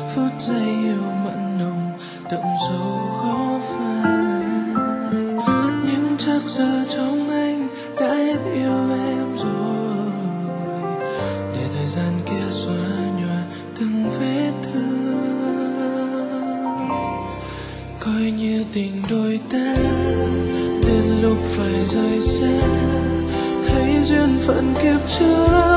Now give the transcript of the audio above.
phút giây yêu mặn nồng đậm sâu khó phai. Nhưng chắc giờ trong anh đã hết yêu em rồi, để thời gian kia xóa nhòa từng vết thương. Coi như tình đôi ta đến lúc phải rời xa, thấy duyên phận kiếp trước